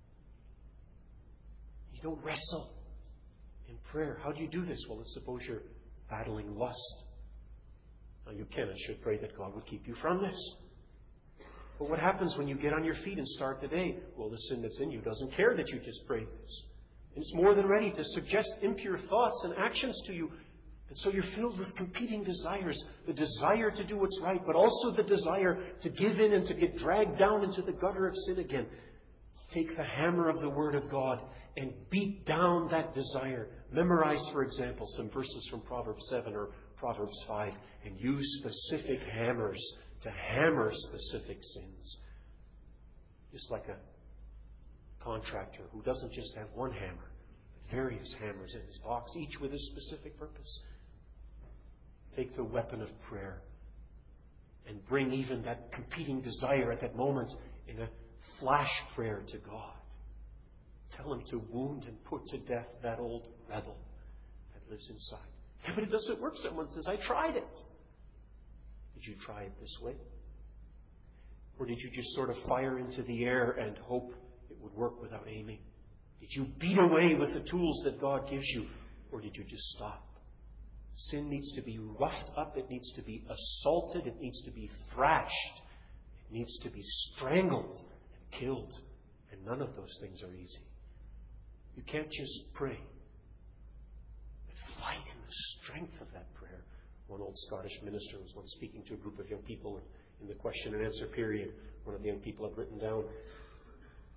You don't wrestle in prayer. How do you do this? Well, let's suppose you're battling lust. Now, you can and should pray that God would keep you from this. But what happens when you get on your feet and start the day? Well, the sin that's in you doesn't care that you just prayed this. It's more than ready to suggest impure thoughts and actions to you. And so you're filled with competing desires. The desire to do what's right, but also the desire to give in and to get dragged down into the gutter of sin again. Take the hammer of the Word of God and beat down that desire. Memorize, for example, some verses from Proverbs seven or Proverbs five and use specific hammers to hammer specific sins. Just like a contractor who doesn't just have one hammer, but various hammers in his box, each with a specific purpose. Take the weapon of prayer and bring even that competing desire at that moment in a flash prayer to God. Tell Him to wound and put to death that old rebel that lives inside. Yeah, but it doesn't work. Someone says, I tried it. Did you try it this way? Or did you just sort of fire into the air and hope it would work without aiming? Did you beat away with the tools that God gives you? Or did you just stop? Sin needs to be roughed up. It needs to be assaulted. It needs to be thrashed. It needs to be strangled and killed. And none of those things are easy. You can't just pray. But fight in the strength of that prayer. One old Scottish minister was once speaking to a group of young people in the question and answer period. One of the young people had written down,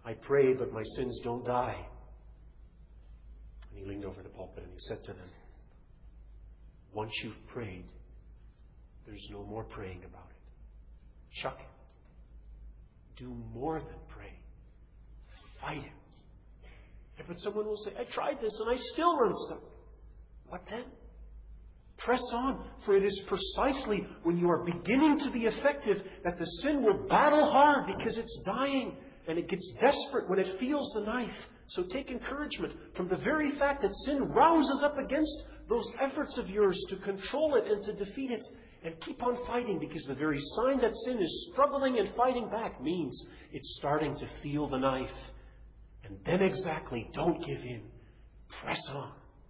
I pray, but my sins don't die. And he leaned over the pulpit and he said to them, once you've prayed, there's no more praying about it. Chuck it. Do more than pray. Fight it. But someone will say, I tried this and I still run stuck. What then? Press on, for it is precisely when you are beginning to be effective that the sin will battle hard because it's dying, and it gets desperate when it feels the knife. So take encouragement from the very fact that sin rouses up against those efforts of yours to control it and to defeat it. And keep on fighting, because the very sign that sin is struggling and fighting back means it's starting to feel the knife. And then exactly, don't give in. Press on.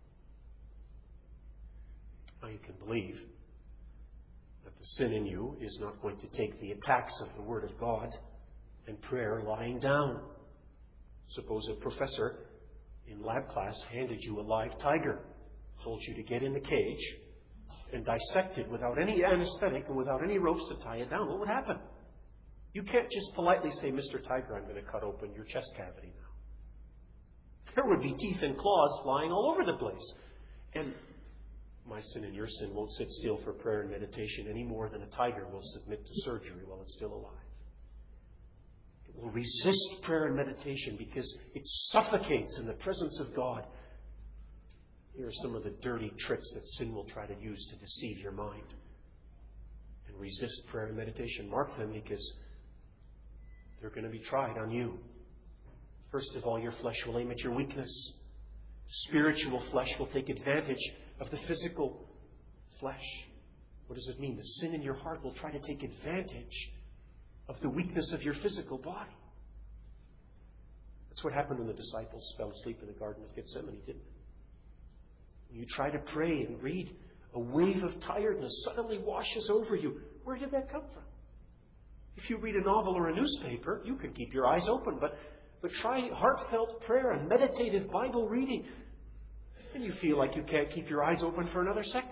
Now you can believe that the sin in you is not going to take the attacks of the Word of God and prayer lying down. Suppose a professor in lab class handed you a live tiger, told you to get in the cage and dissect it without any anesthetic and without any ropes to tie it down. What would happen? You can't just politely say, Mister Tiger, I'm going to cut open your chest cavity now. There would be teeth and claws flying all over the place. And my sin and your sin won't sit still for prayer and meditation any more than a tiger will submit to surgery while it's still alive. It will resist prayer and meditation because it suffocates in the presence of God. Here are some of the dirty tricks that sin will try to use to deceive your mind and resist prayer and meditation. Mark them, because they're going to be tried on you. First of all, your flesh will aim at your weakness. Spiritual flesh will take advantage of the physical flesh. What does it mean? The sin in your heart will try to take advantage of the weakness of your physical body. That's what happened when the disciples fell asleep in the Garden of Gethsemane, didn't it? When you try to pray and read, a wave of tiredness suddenly washes over you. Where did that come from? If you read a novel or a newspaper, you can keep your eyes open, but, but try heartfelt prayer and meditative Bible reading, and you feel like you can't keep your eyes open for another second.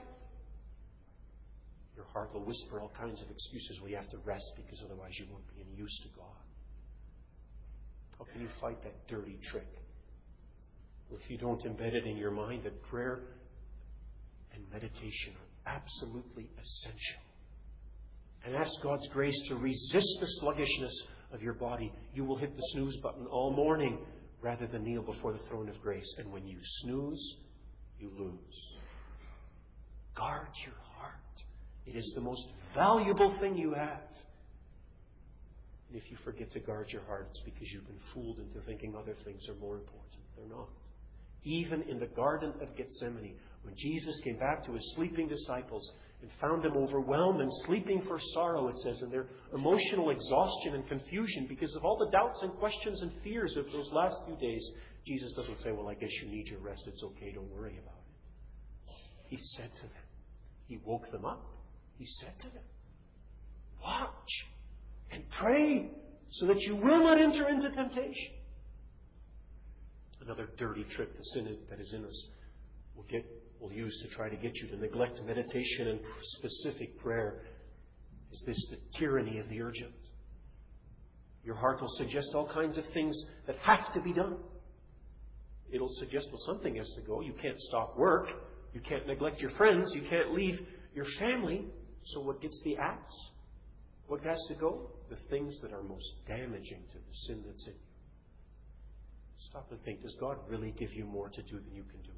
Your heart will whisper all kinds of excuses. Well, you have to rest because otherwise you won't be any use to God. How can you fight that dirty trick? If you don't embed it in your mind that prayer and meditation are absolutely essential, and ask God's grace to resist the sluggishness of your body, you will hit the snooze button all morning rather than kneel before the throne of grace. And when you snooze, you lose. Guard your heart. It is the most valuable thing you have. And if you forget to guard your heart, it's because you've been fooled into thinking other things are more important. They're not. Even in the Garden of Gethsemane, when Jesus came back to his sleeping disciples and found them overwhelmed and sleeping for sorrow, it says, in their emotional exhaustion and confusion because of all the doubts and questions and fears of those last few days, Jesus doesn't say, well, I guess you need your rest. It's okay. Don't worry about it. He said to them, he woke them up. He said to them, watch and pray so that you will not enter into temptation. Another dirty trick the sin that is in us will get will use to try to get you to neglect meditation and specific prayer is this, the tyranny of the urgent. Your heart will suggest all kinds of things that have to be done. It'll suggest, well, something has to go. You can't stop work. You can't neglect your friends. You can't leave your family. So what gets the axe? What has to go? The things that are most damaging to the sin that's in you. Stop and think, does God really give you more to do than you can do?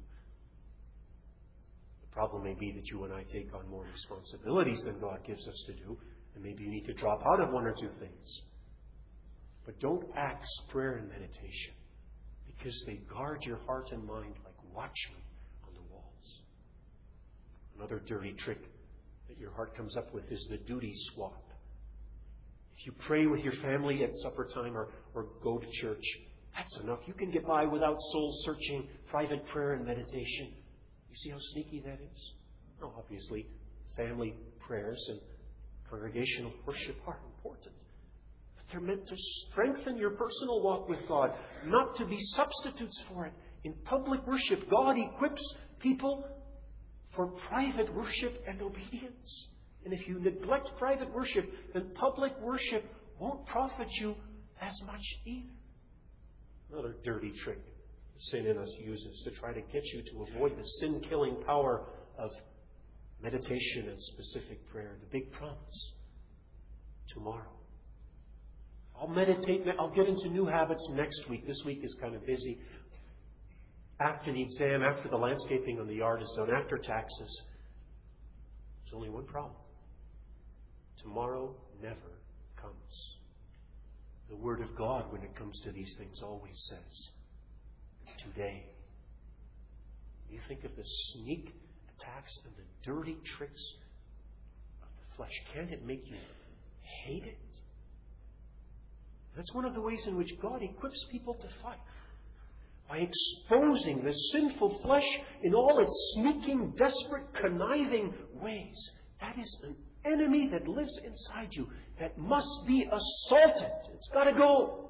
The problem may be that you and I take on more responsibilities than God gives us to do, and maybe you need to drop out of one or two things. But don't axe prayer and meditation, because they guard your heart and mind like watchmen on the walls. Another dirty trick that your heart comes up with is the duty swap. If you pray with your family at supper time or, or go to church, that's enough. You can get by without soul-searching, private prayer and meditation. You see how sneaky that is? No, obviously, family prayers and congregational worship are important. But they're meant to strengthen your personal walk with God, not to be substitutes for it. In public worship, God equips people for private worship and obedience. And if you neglect private worship, then public worship won't profit you as much either. Another dirty trick sin in us uses to try to get you to avoid the sin-killing power of meditation and specific prayer. The big promise. Tomorrow. I'll meditate. I'll get into new habits next week. This week is kind of busy. After the exam, after the landscaping on the yard is done, after taxes, there's only one problem. Tomorrow never comes. The Word of God, when it comes to these things, always says, today. You think of the sneak attacks and the dirty tricks of the flesh. Can't it make you hate it? That's one of the ways in which God equips people to fight. By exposing the sinful flesh in all its sneaking, desperate, conniving ways. That is an enemy that lives inside you that must be assaulted. It's got to go.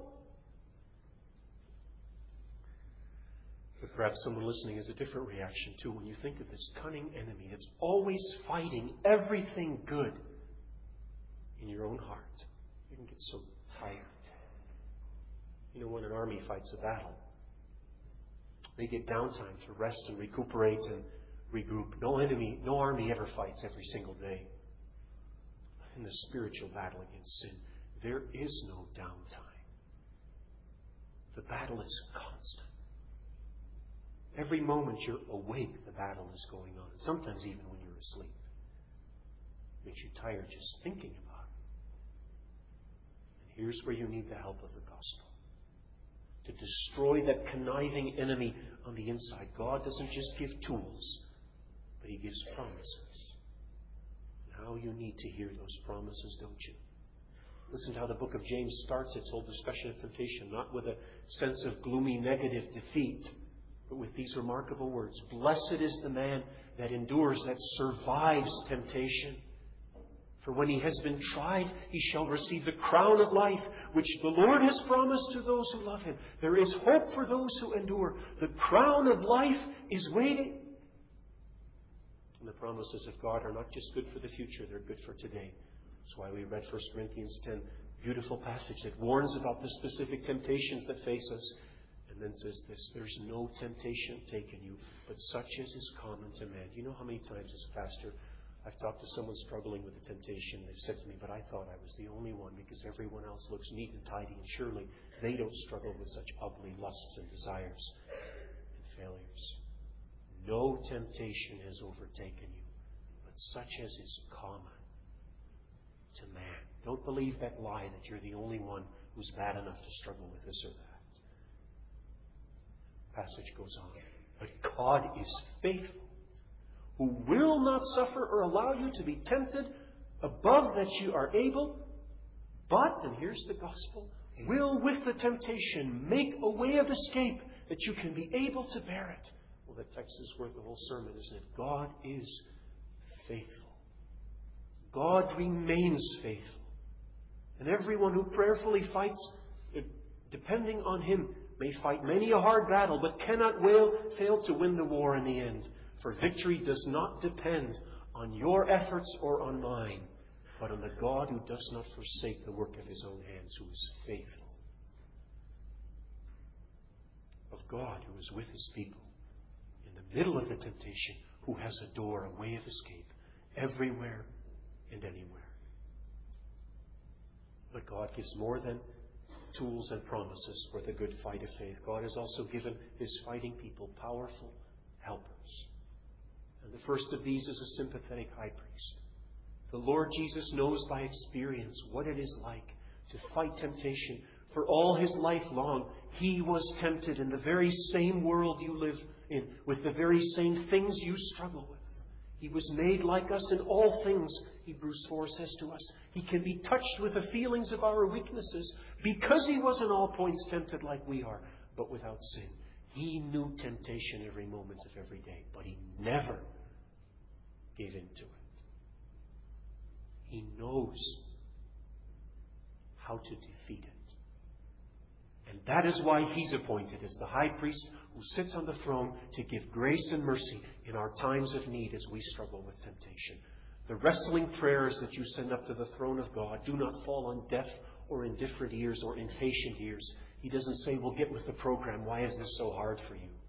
But perhaps someone listening has a different reaction too when you think of this cunning enemy that's always fighting everything good in your own heart. You can get so tired. You know, when an army fights a battle, they get downtime to rest and recuperate and regroup. No enemy, no army ever fights every single day. In the spiritual battle against sin, there is no downtime. The battle is constant. Every moment you're awake, the battle is going on. Sometimes even when you're asleep. It makes you tired just thinking about it. And here's where you need the help of the gospel. To destroy that conniving enemy on the inside. God doesn't just give tools, but He gives promises. And how you need to hear those promises, don't you? Listen to how the book of James starts its whole discussion of temptation, not with a sense of gloomy negative defeat, but with these remarkable words. Blessed is the man that endures, that survives temptation. For when he has been tried, he shall receive the crown of life, which the Lord has promised to those who love Him. There is hope for those who endure. The crown of life is waiting. And the promises of God are not just good for the future, they're good for today. That's why we read First Corinthians ten, beautiful passage that warns about the specific temptations that face us. And then says this, there's no temptation taken you, but such as is common to man. Do you know how many times as a pastor I've talked to someone struggling with a temptation. They've said to me, but I thought I was the only one because everyone else looks neat and tidy, and surely they don't struggle with such ugly lusts and desires and failures. No temptation has overtaken you, but such as is common to man. Don't believe that lie that you're the only one who's bad enough to struggle with this or that. The passage goes on. But God is faithful, who will not suffer or allow you to be tempted above that you are able, but, and here's the gospel, will with the temptation make a way of escape that you can be able to bear it. Well, that text is worth the whole sermon, isn't it? God is faithful. God remains faithful. And everyone who prayerfully fights, depending on Him, may fight many a hard battle, but cannot wail, fail to win the war in the end. For victory does not depend on your efforts or on mine, but on the God who does not forsake the work of His own hands, who is faithful. Of God who is with His people in the middle of the temptation, who has a door, a way of escape, everywhere and anywhere. But God gives more than tools and promises for the good fight of faith. God has also given His fighting people powerful helpers. And the first of these is a sympathetic high priest. The Lord Jesus knows by experience what it is like to fight temptation. For all His life long, He was tempted in the very same world you live in, with the very same things you struggle with. He was made like us in all things, Hebrews four says to us. He can be touched with the feelings of our weaknesses because He was in all points tempted like we are, but without sin. He knew temptation every moment of every day, but He never gave in to it. He knows how to defeat it. And that is why He's appointed as the high priest who sits on the throne to give grace and mercy in our times of need as we struggle with temptation. The wrestling prayers that you send up to the throne of God do not fall on deaf or indifferent ears or impatient ears. He doesn't say, well, get with the program. Why is this so hard for you?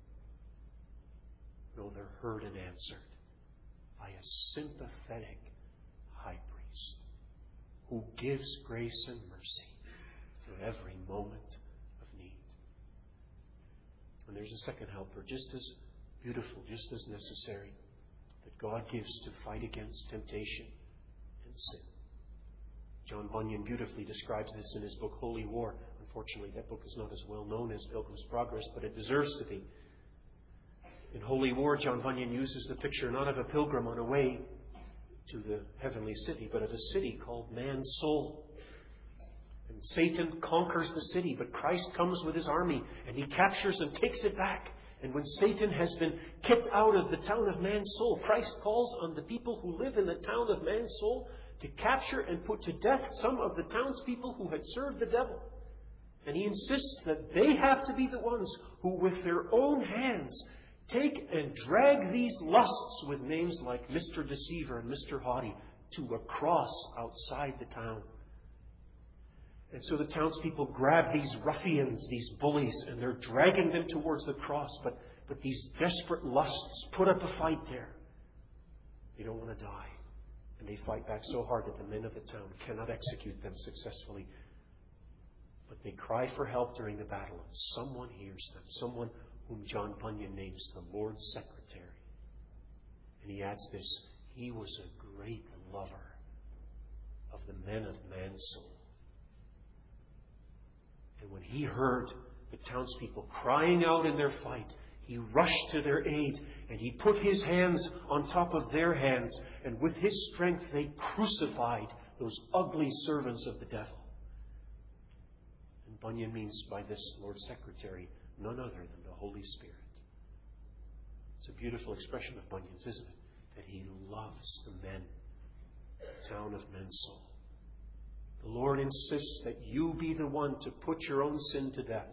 No, they're heard and answered by a sympathetic high priest who gives grace and mercy for every moment of need. And there's a second helper, just as beautiful, just as necessary, that God gives to fight against temptation and sin. John Bunyan beautifully describes this in his book, Holy War. Unfortunately, that book is not as well known as Pilgrim's Progress, but it deserves to be. In Holy War, John Bunyan uses the picture not of a pilgrim on a way to the heavenly city, but of a city called man's soul. And Satan conquers the city, but Christ comes with his army, and he captures and takes it back. And when Satan has been kicked out of the town of man's soul, Christ calls on the people who live in the town of man's soul to capture and put to death some of the townspeople who had served the devil. And he insists that they have to be the ones who, with their own hands, take and drag these lusts with names like Mister Deceiver and Mister Haughty to a cross outside the town. And so the townspeople grab these ruffians, these bullies, and they're dragging them towards the cross. But, but these desperate lusts put up a fight there. They don't want to die. And they fight back so hard that the men of the town cannot execute them successfully. But they cry for help during the battle, and someone hears them. Someone whom John Bunyan names the Lord's Secretary. And he adds this: he was a great lover of the men of man's soul. And when he heard the townspeople crying out in their fight, he rushed to their aid, and he put his hands on top of their hands, and with his strength they crucified those ugly servants of the devil. And Bunyan means by this Lord's Secretary none other than the Holy Spirit. It's a beautiful expression of Bunyan's, isn't it? That he loves the men, the town of men's soul. The Lord insists that you be the one to put your own sin to death.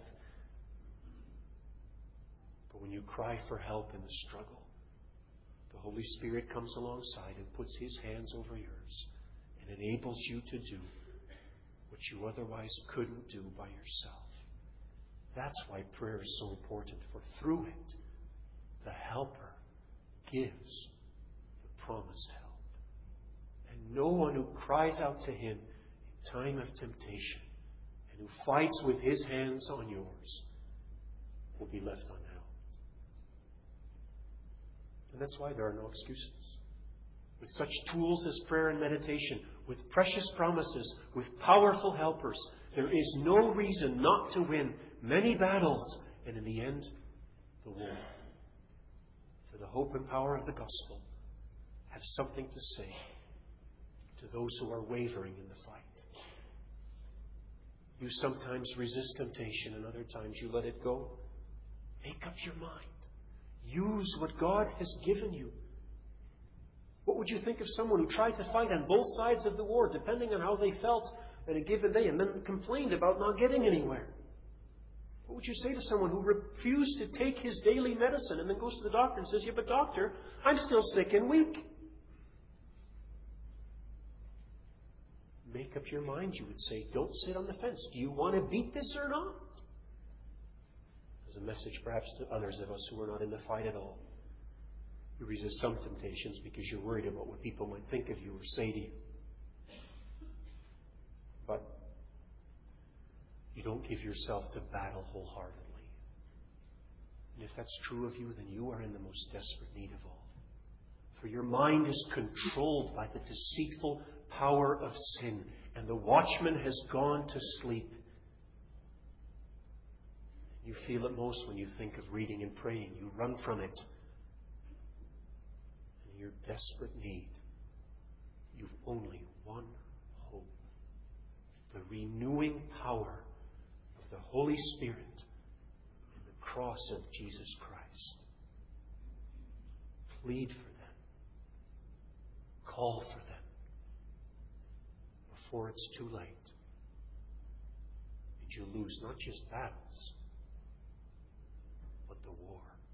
But when you cry for help in the struggle, the Holy Spirit comes alongside and puts his hands over yours and enables you to do what you otherwise couldn't do by yourself. That's why prayer is so important, for through it, the helper gives the promised help. And no one who cries out to him in time of temptation and who fights with his hands on yours will be left unhelped. And that's why there are no excuses. With such tools as prayer and meditation, with precious promises, with powerful helpers, there is no reason not to win many battles and in the end, the war. For the hope and power of the gospel have something to say to those who are wavering in the fight. You sometimes resist temptation and other times you let it go. Make up your mind. Use what God has given you. What would you think of someone who tried to fight on both sides of the war, depending on how they felt at a given day, and then complained about not getting anywhere? What would you say to someone who refused to take his daily medicine and then goes to the doctor and says, yeah, but doctor, I'm still sick and weak? Make up your mind, you would say. Don't sit on the fence. Do you want to beat this or not? As a message perhaps to others of us who are not in the fight at all. You resist some temptations because you're worried about what people might think of you or say to you. But you don't give yourself to battle wholeheartedly. And if that's true of you, then you are in the most desperate need of all. For your mind is controlled by the deceitful power of sin, and the watchman has gone to sleep. You feel it most when you think of reading and praying. You run from it. In your desperate need, you've only one hope: the renewing power of the Holy Spirit in the cross of Jesus Christ. Plead for them. Call for them before it's too late. And you lose not just battles, but the war.